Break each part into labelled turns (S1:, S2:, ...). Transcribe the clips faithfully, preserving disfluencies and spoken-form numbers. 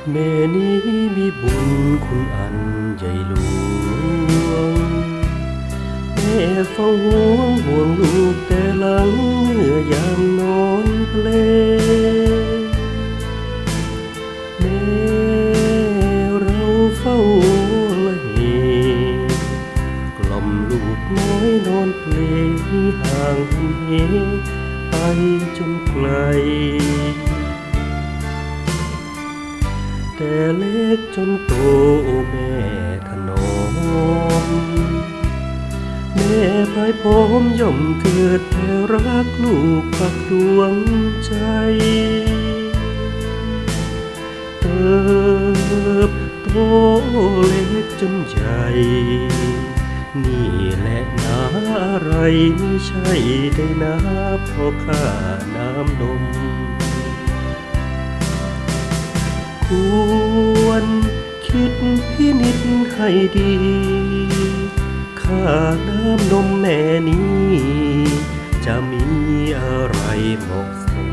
S1: แม่นี้มีบุญคุณอันใหญ่หลวงแม่เฝ้าห่วงห่วงลูกแต่หลังเมื่อยามนอนเพลงแม่เราเฝ้าละเหกล่อมลูกน้อยนอนเพลงห่างเหไปจนไกลแต่เล็กจนโตแม่ถนอมแม่พายพร้อมย่อมเกิดแต่รักลูกปักดวงใจเติบโตเล็กจนใหญ่นี่แหละนาอะไรไม่ใช่ได้นับเพราะค่าน้ำนมควรคิดพินิจให้ดีค่าน้ำนมแม่นี้จะมีอะไรเหมาะสม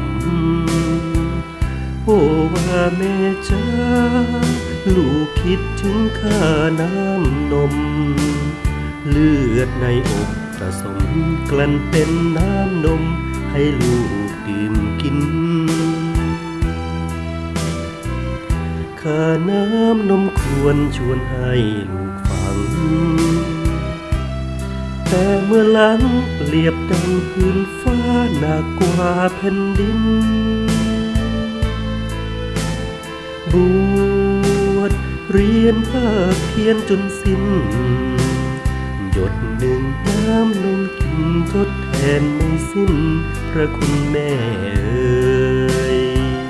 S1: โอ้ว่าแม่จ้าลูกคิดถึงค่าน้ำนมเลือดในอกผสมกลั่นเป็นน้ำนมให้ลูกดื่มกินค่าน้ำนมควรชวนให้ลูกฟังแต่เมื่อหลังเปรียบดังพื้นฟ้าหนักกว่าแผ่นดินบวชเรียนภาคเพียรจนสิ้นหยดหนึ่งน้ำนมกินทดแทนไม่สิ้นพระคุณแม่เอ๋ย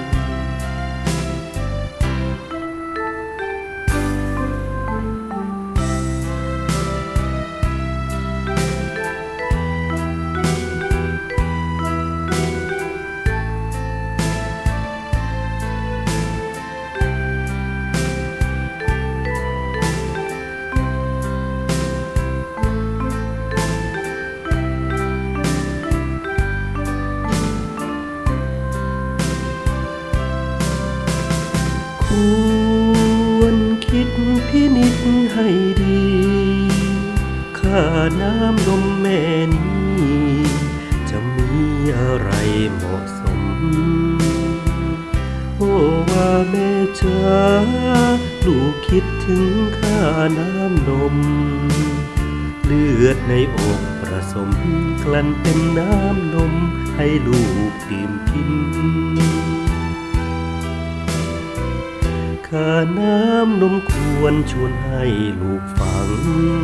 S1: ควรคิดพินิจให้ดีค่าน้ำนมแม่นี้จะมีอะไรเหมาะสมโอ้ว่าแม่จ๋าลูกคิดถึงค่าน้ำนมเลือดในอกผสมกลั่นเป็นน้ำนมให้ลูกดื่มกินค่าน้ำนมควรชวนให้ลูกฟัง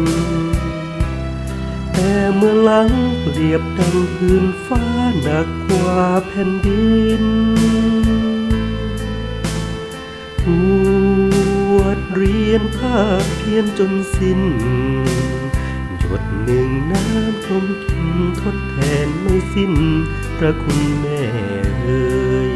S1: แต่เมื่อหลังเปรียบดังพื้นฟ้าหนักกว่าแผ่นดินบวชเรียนภาคเพียรจนสิ้นหยดหนึ่งน้ำนมกินทดแทนไม่สิ้นพระคุณแม่เอ๋ย